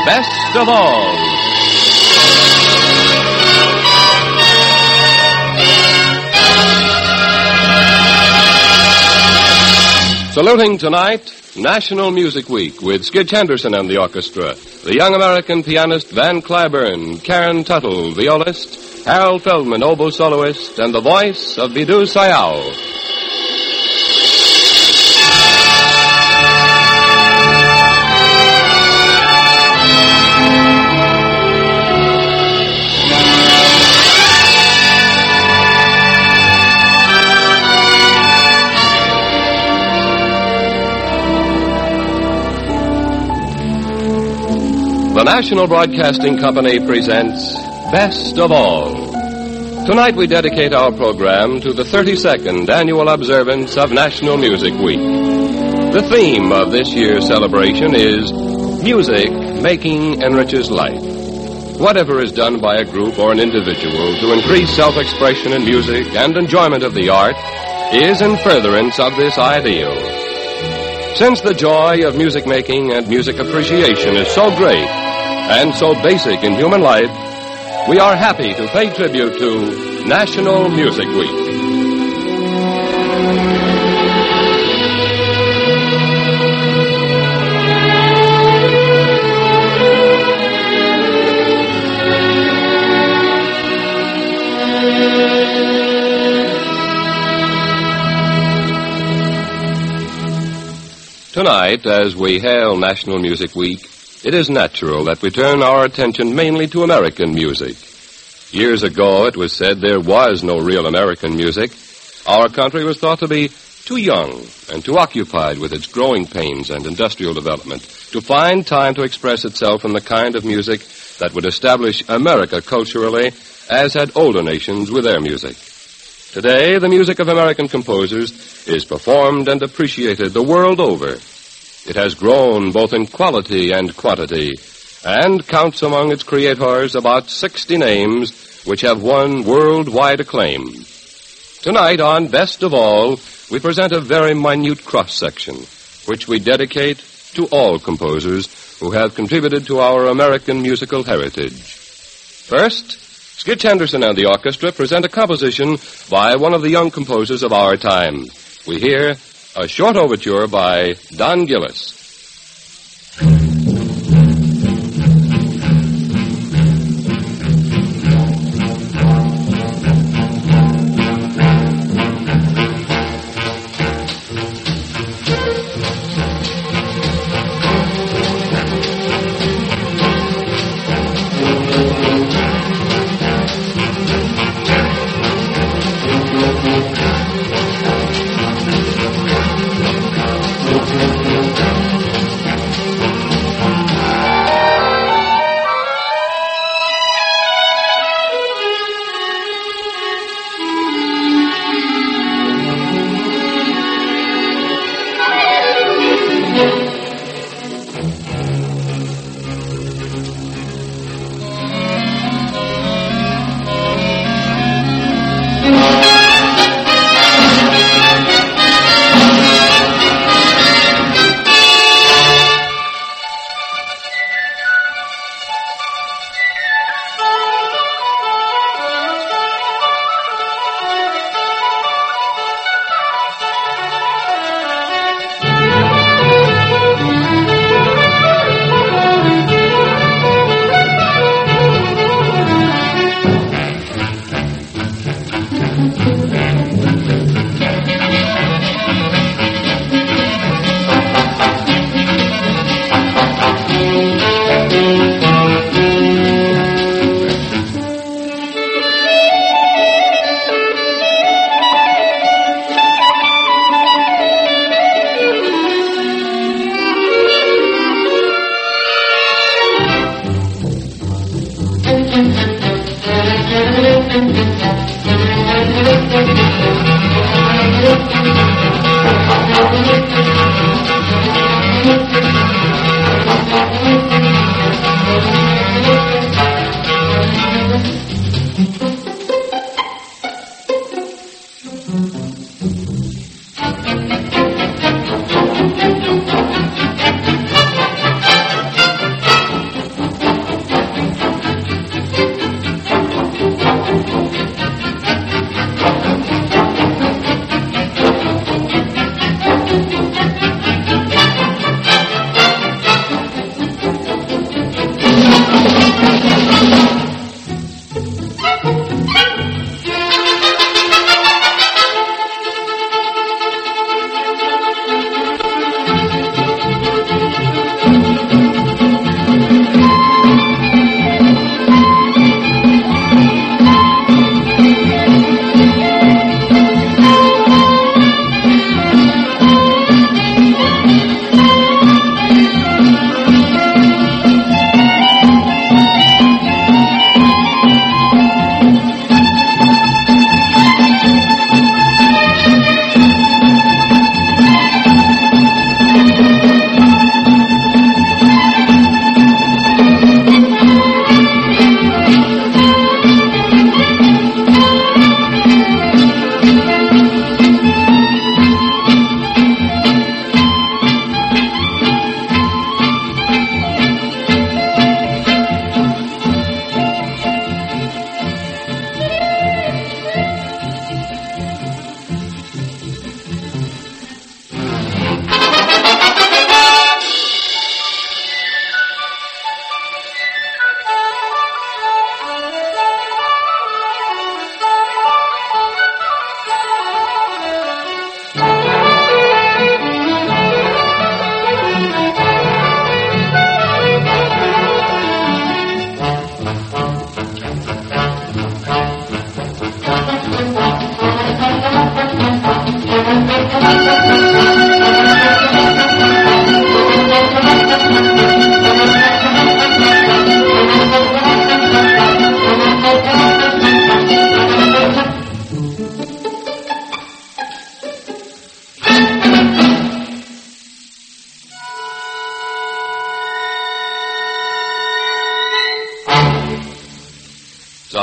Best of All. Saluting tonight, National Music Week with Skitch Henderson and the orchestra, the young American pianist Van Cliburn, Karen Tuttle, violist, Harold Feldman, oboe soloist, and the voice of Bidou Sayal. The National Broadcasting Company presents Best of All. Tonight we dedicate our program to the 32nd annual observance of National Music Week. The theme of this year's celebration is Music Making Enriches Life. Whatever is done by a group or an individual to increase self-expression in music and enjoyment of the art is in furtherance of this ideal. Since the joy of music making and music appreciation is so great and so basic in human life, we are happy to pay tribute to National Music Week. Tonight, as we hail National Music Week, it is natural that we turn our attention mainly to American music. Years ago, it was said there was no real American music. Our country was thought to be too young and too occupied with its growing pains and industrial development to find time to express itself in the kind of music that would establish America culturally, as had older nations with their music. Today, the music of American composers is performed and appreciated the world over. It has grown both in quality and quantity, and counts among its creators about 60 names which have won worldwide acclaim. Tonight on Best of All, we present a very minute cross-section, which we dedicate to all composers who have contributed to our American musical heritage. First, Skitch Henderson and the orchestra present a composition by one of the young composers of our time. We hear a short overture by Don Gillis.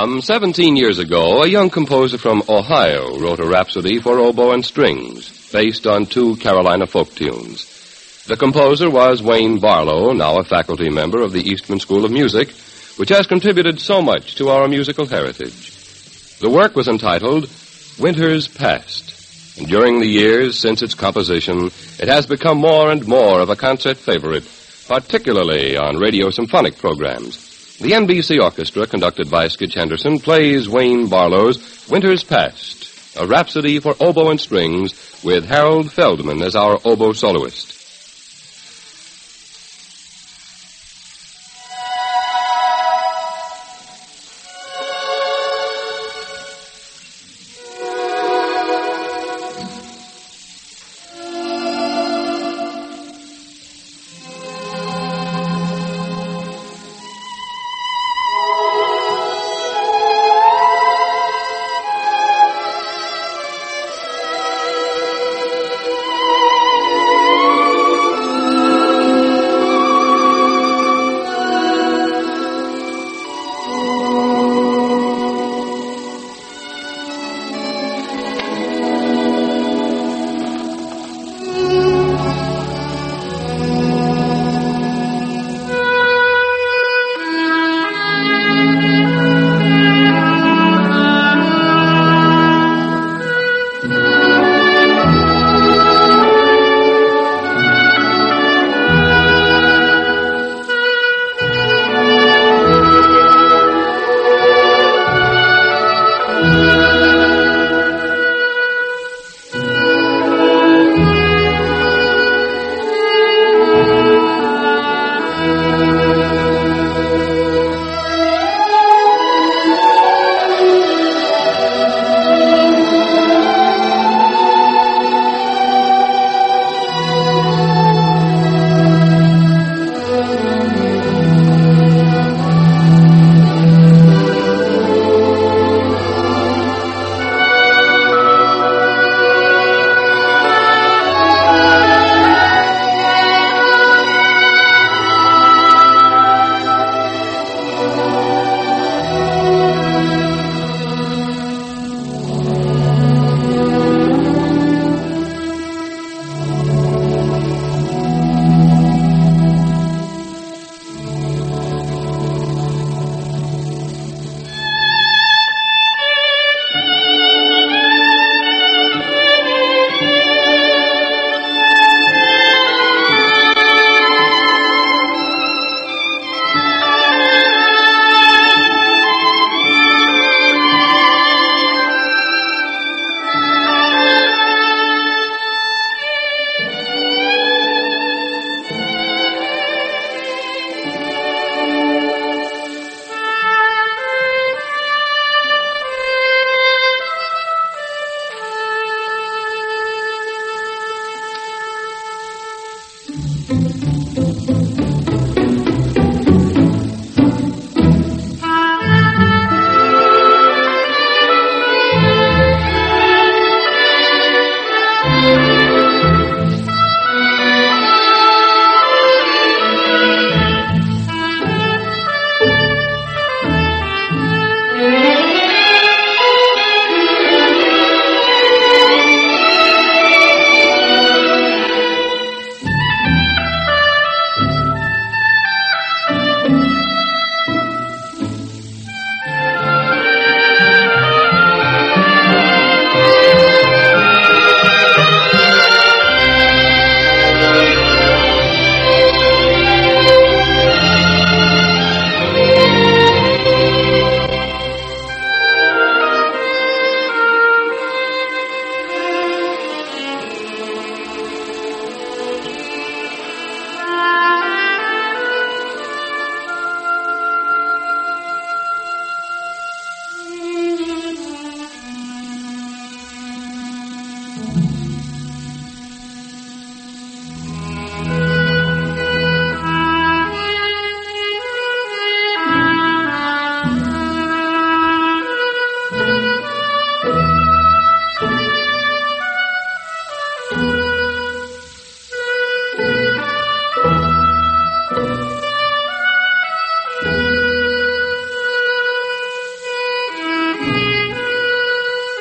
Some 17 years ago, a young composer from Ohio wrote a rhapsody for oboe and strings, based on two Carolina folk tunes. The composer was Wayne Barlow, now a faculty member of the Eastman School of Music, which has contributed so much to our musical heritage. The work was entitled Winter's Past, and during the years since its composition, it has become more and more of a concert favorite, particularly on radio symphonic programs. The NBC Orchestra, conducted by Skitch Henderson, plays Wayne Barlow's Winter's Past, a rhapsody for oboe and strings with Harold Feldman as our oboe soloist.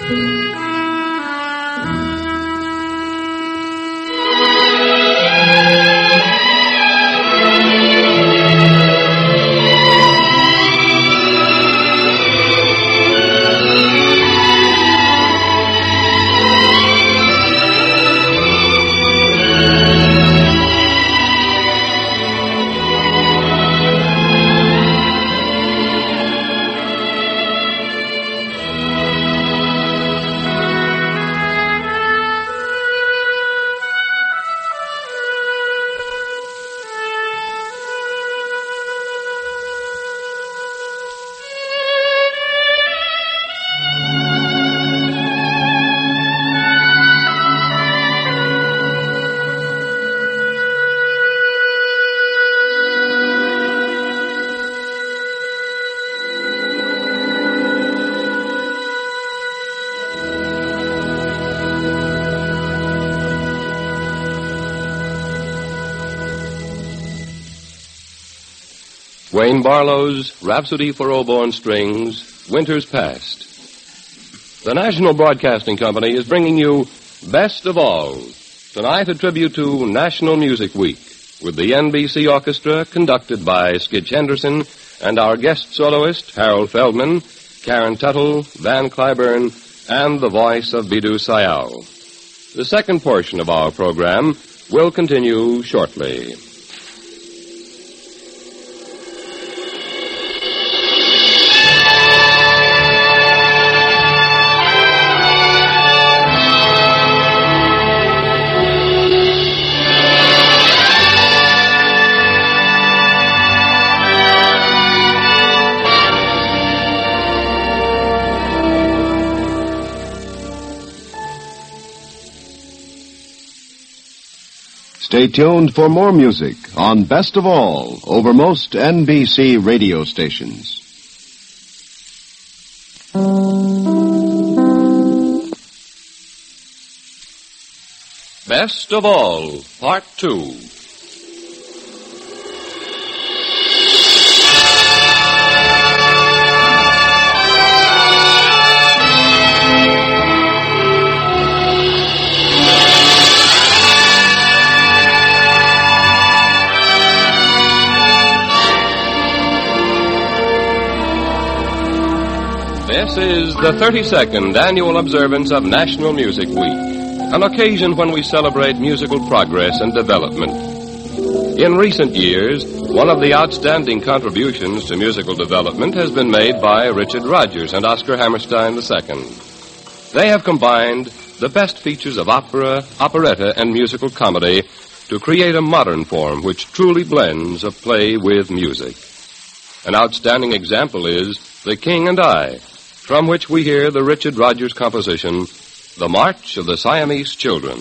Wayne Barlow's Rhapsody for Oboe and Strings, Winter's Past. The National Broadcasting Company is bringing you Best of All, tonight a tribute to National Music Week, with the NBC Orchestra conducted by Skitch Henderson and our guest soloist, Harold Feldman, Karen Tuttle, Van Cliburn, and the voice of Biddu Sayal. The second portion of our program will continue shortly. Stay tuned for more music on Best of All over most NBC radio stations. Best of All, Part 2. This is the 32nd annual observance of National Music Week, an occasion when we celebrate musical progress and development. In recent years, one of the outstanding contributions to musical development has been made by Richard Rodgers and Oscar Hammerstein II. They have combined the best features of opera, operetta, and musical comedy to create a modern form which truly blends a play with music. An outstanding example is The King and I, from which we hear the Richard Rodgers composition, The March of the Siamese Children.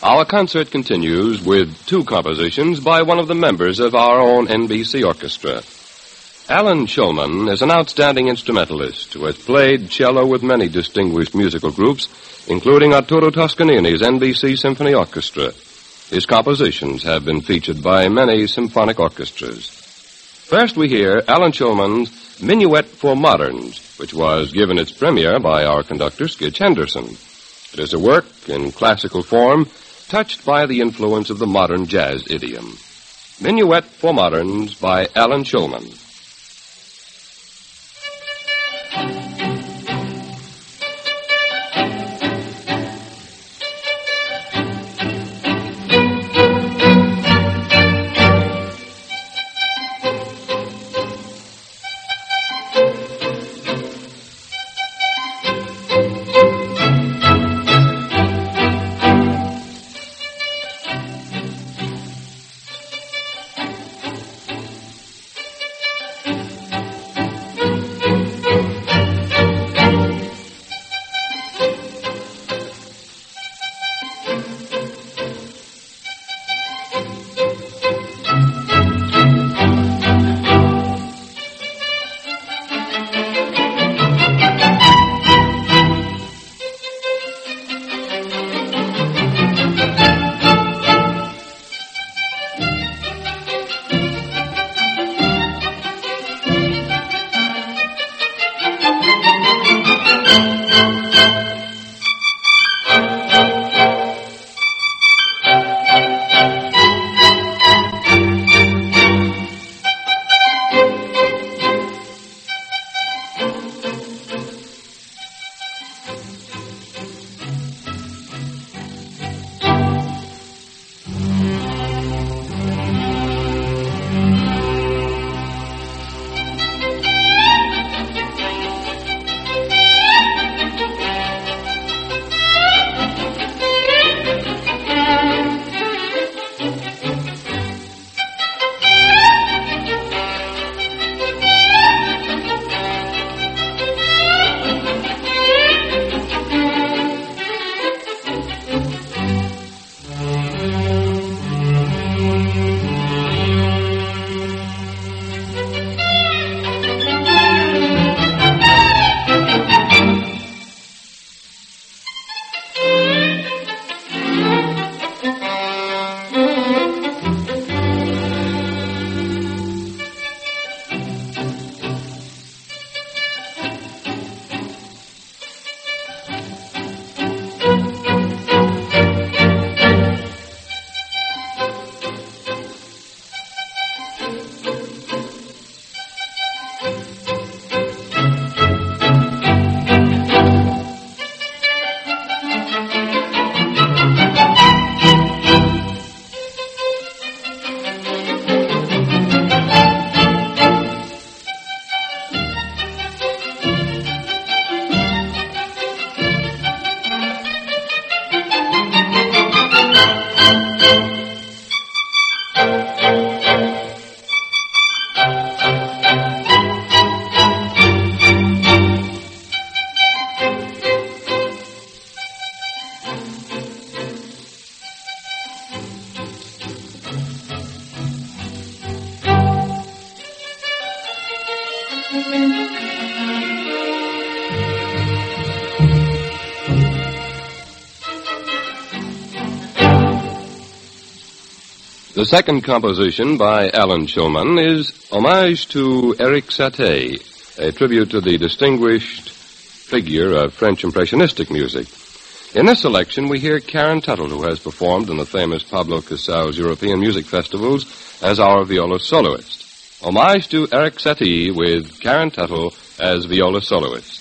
Our concert continues with two compositions by one of the members of our own NBC orchestra. Alan Shulman is an outstanding instrumentalist who has played cello with many distinguished musical groups, including Arturo Toscanini's NBC Symphony Orchestra. His compositions have been featured by many symphonic orchestras. First we hear Alan Shulman's Minuet for Moderns, which was given its premiere by our conductor, Skitch Henderson. It is a work in classical form, touched by the influence of the modern jazz idiom. Minuet for Moderns by Alan Shulman. The second composition by Alan Shulman is Homage to Erik Satie, a tribute to the distinguished figure of French Impressionistic music. In this selection, we hear Karen Tuttle, who has performed in the famous Pablo Casals European music festivals as our viola soloist. Homage to Erik Satie with Karen Tuttle as viola soloist.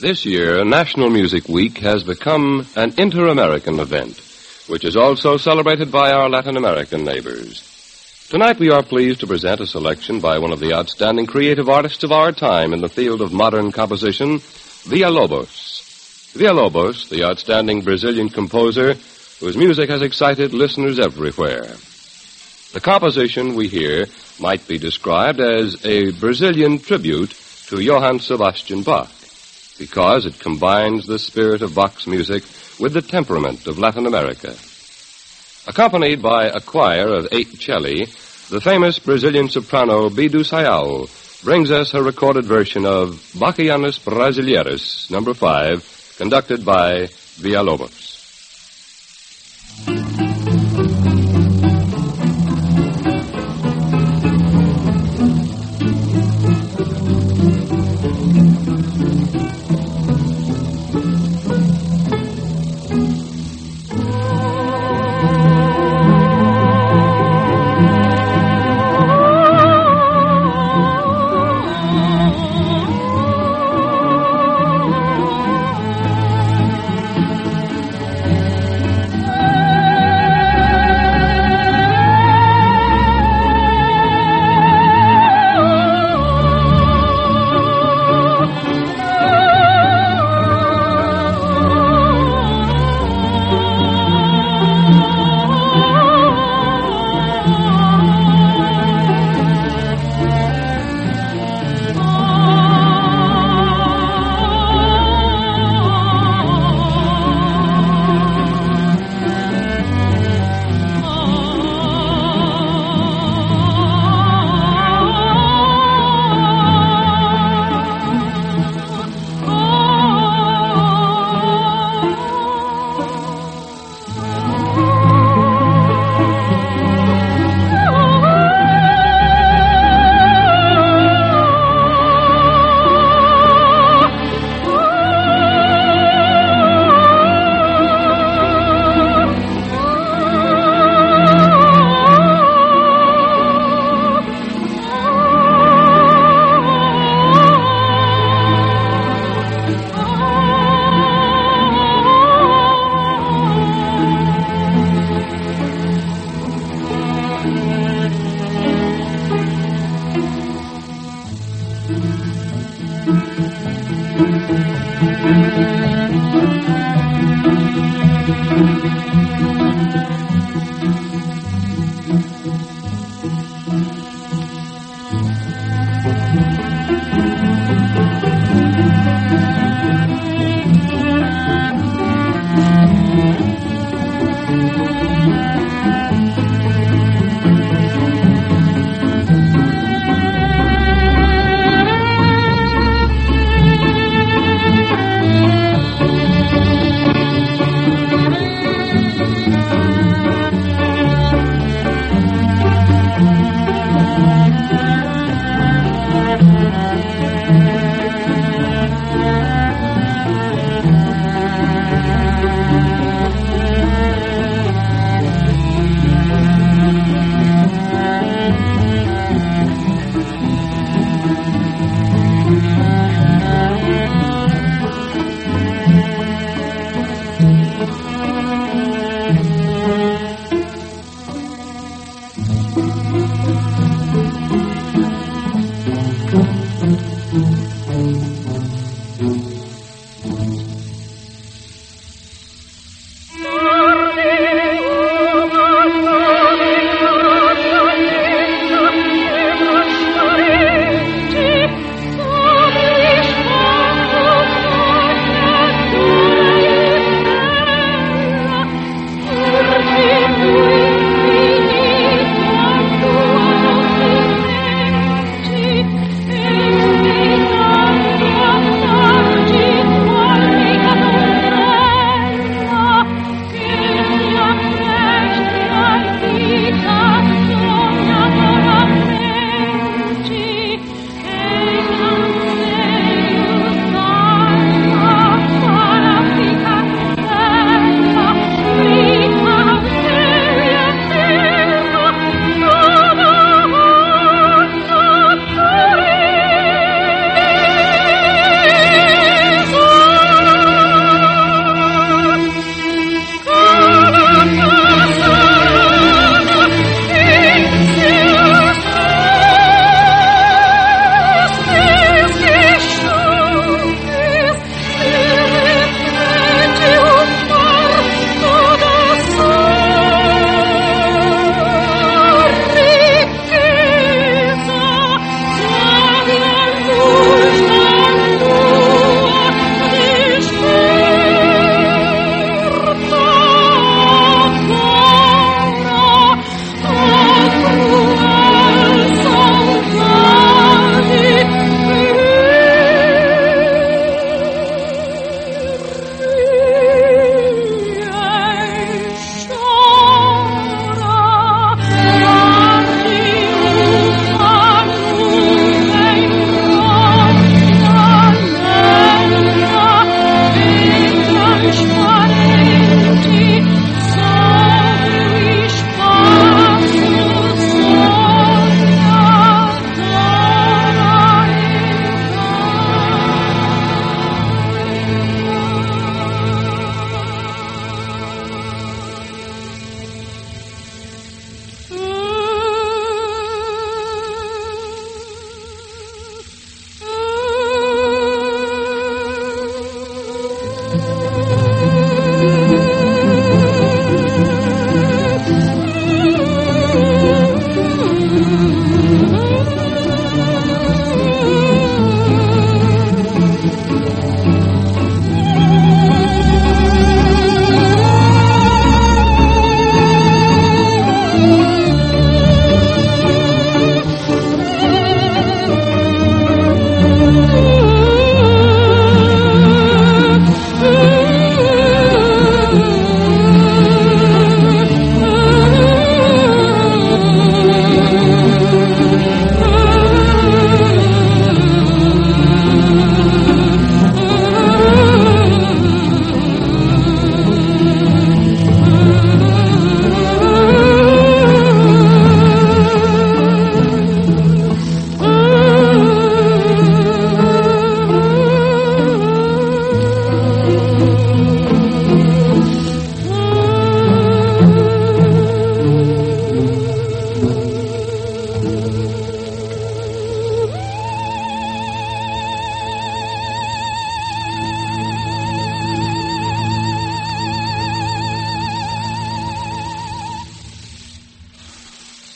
This year, National Music Week has become an inter-American event, which is also celebrated by our Latin American neighbors. Tonight we are pleased to present a selection by one of the outstanding creative artists of our time in the field of modern composition, Villalobos. Villalobos, the outstanding Brazilian composer whose music has excited listeners everywhere. The composition we hear might be described as a Brazilian tribute to Johann Sebastian Bach, because it combines the spirit of Bach's music with the temperament of Latin America. Accompanied by a choir of 8 celli, the famous Brazilian soprano Bidu Sayao brings us her recorded version of Bachianas Brasileiras, No. 5, conducted by Villalobos.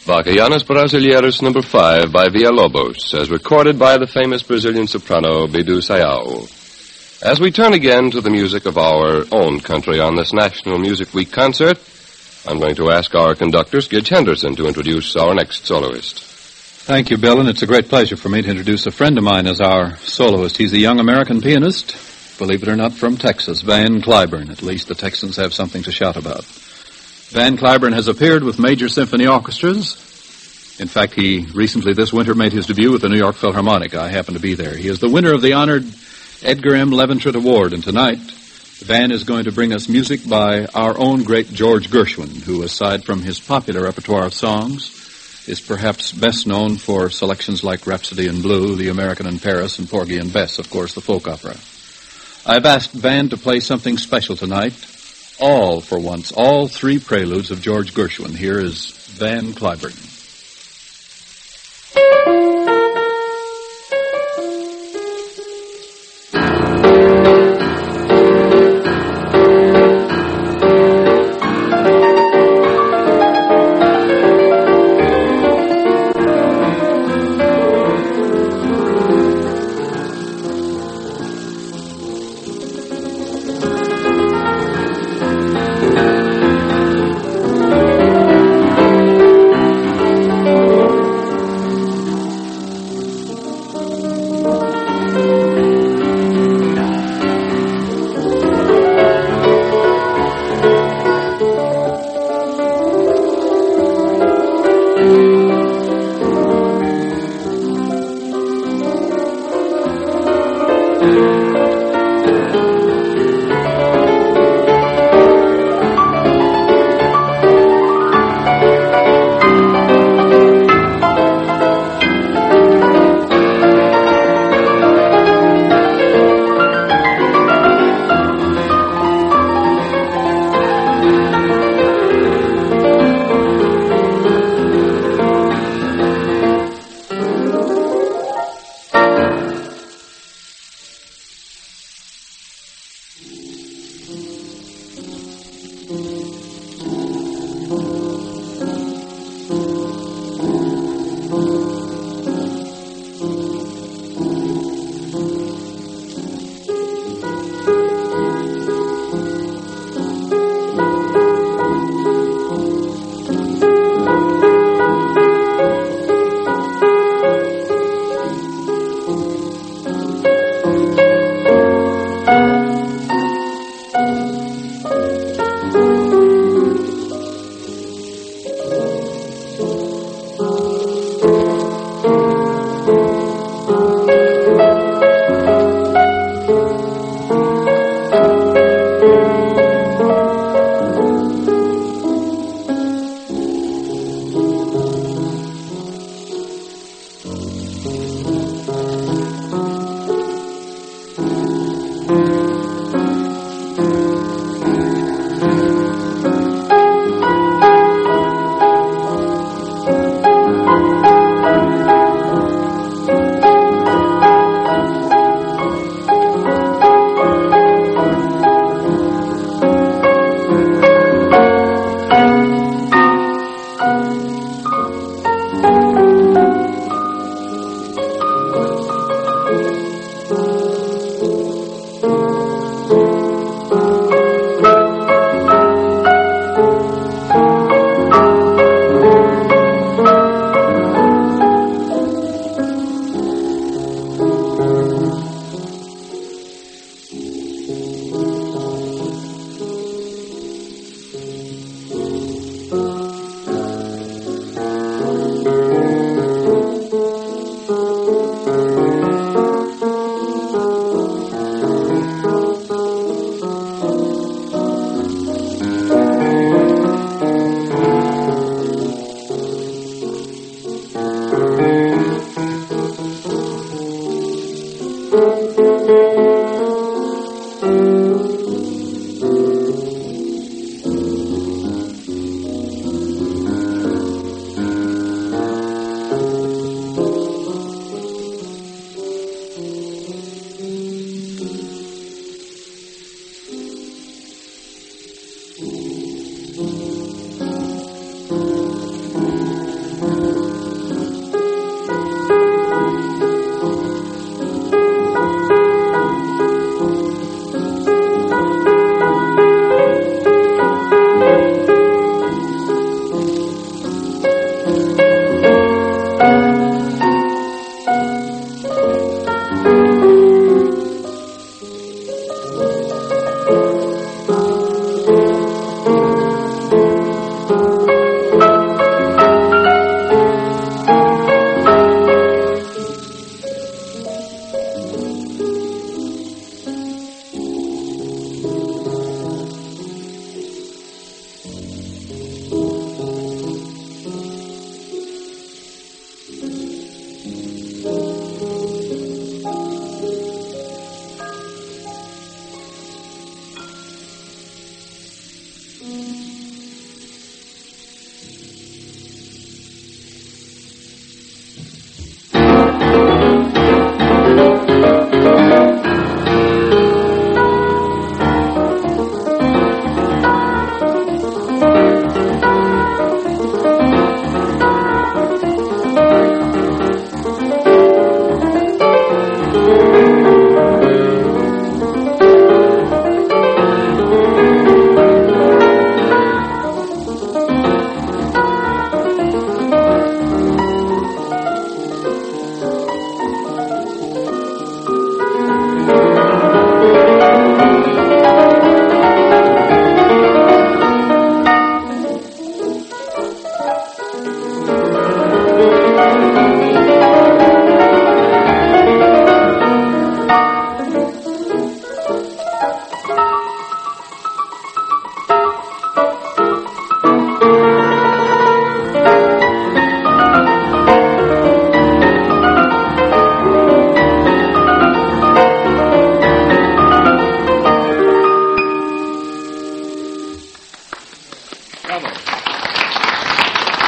Bacayanas Brasileiros No. 5 by Villalobos, as recorded by the famous Brazilian soprano Bidu Sayao. As we turn again to the music of our own country on this National Music Week concert, I'm going to ask our conductor, Skidge Henderson, to introduce our next soloist. Thank you, Bill, and it's a great pleasure for me to introduce a friend of mine as our soloist. He's a young American pianist, believe it or not, from Texas, Van Cliburn. At least the Texans have something to shout about. Van Cliburn has appeared with major symphony orchestras. In fact, he recently this winter made his debut with the New York Philharmonic. I happened to be there. He is the winner of the honored Edgar M. Leventritt Award, and tonight Van is going to bring us music by our own great George Gershwin, who, aside from his popular repertoire of songs, is perhaps best known for selections like Rhapsody in Blue, The American in Paris, and Porgy and Bess, of course, the folk opera. I've asked Van to play something special tonight. All three preludes of George Gershwin. Here is Van Cliburn.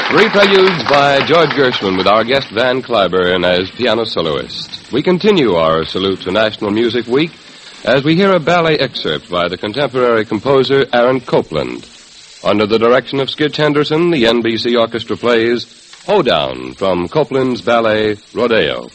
Three preludes by George Gershwin with our guest Van Cliburn as piano soloist. We continue our salute to National Music Week as we hear a ballet excerpt by the contemporary composer Aaron Copland. Under the direction of Skitch Henderson, the NBC Orchestra plays Hoedown from Copland's ballet Rodeo.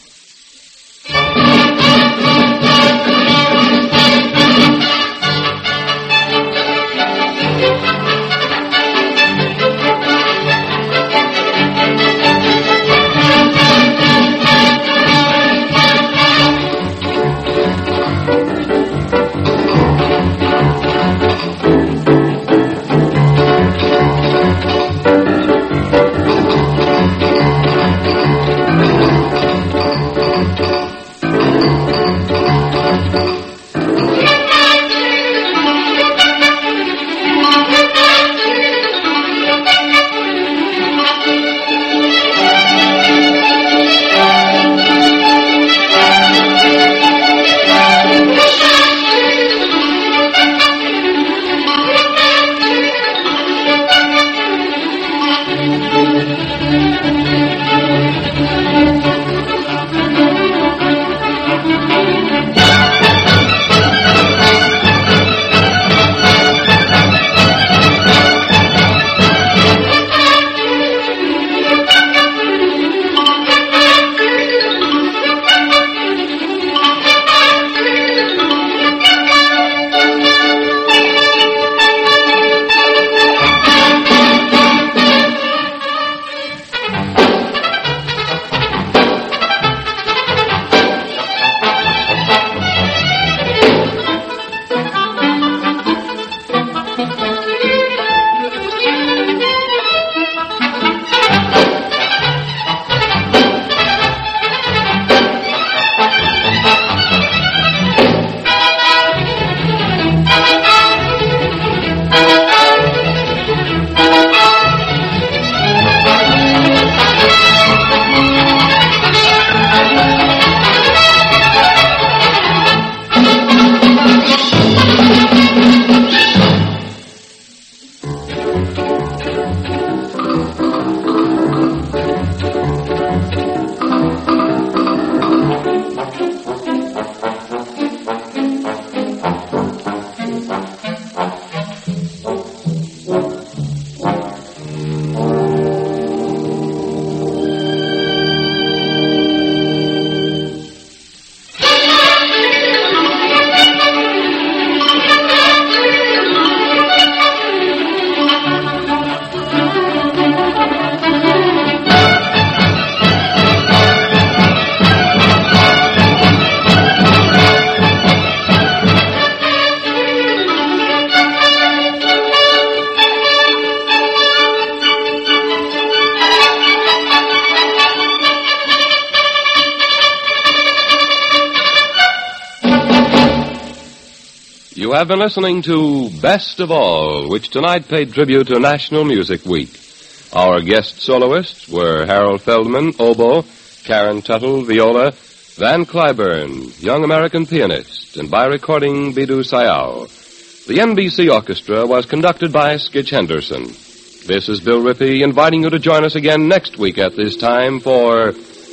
You have been listening to Best of All, which tonight paid tribute to National Music Week. Our guest soloists were Harold Feldman, oboe, Karen Tuttle, viola, Van Cliburn, young American pianist, and by recording, Biddu Sayal. The NBC Orchestra was conducted by Skitch Henderson. This is Bill Rippey inviting you to join us again next week at this time for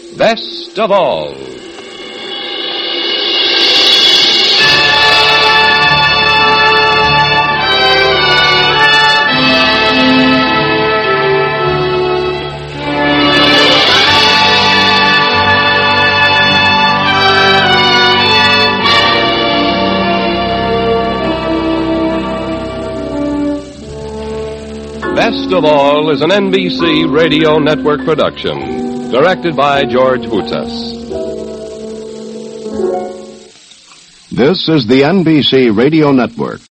Best of All. Best of All is an NBC Radio Network production, directed by George Hutas. This is the NBC Radio Network.